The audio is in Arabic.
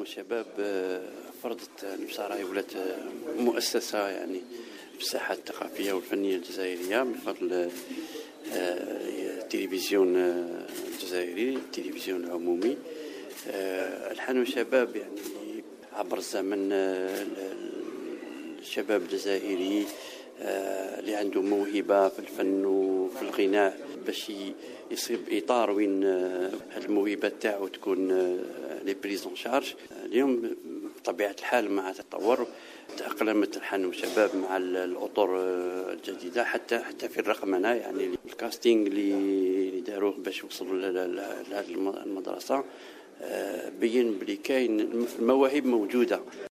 والشباب فرضت بصراحة ولات مؤسسة يعني في الساحة الثقافية والفنية الجزائرية من فضل التلفزيون الجزائري، التلفزيون العمومي. الحان والشباب يعني عبر الزمن الشباب الجزائري اللي عنده موهبة في الفن وفي الغناء باش يصيب إطار وين هذه الموهبة تاعو تكون لي بريزون شارج. اليوم بطبيعة الحال مع التطور تأقلمت الحان والشباب مع الأطر الجديدة حتى في الرقمنة، يعني الكاستينغ اللي داروه باش يوصلوا لهذه المدرسة بين بلي كاين المواهب موجودة.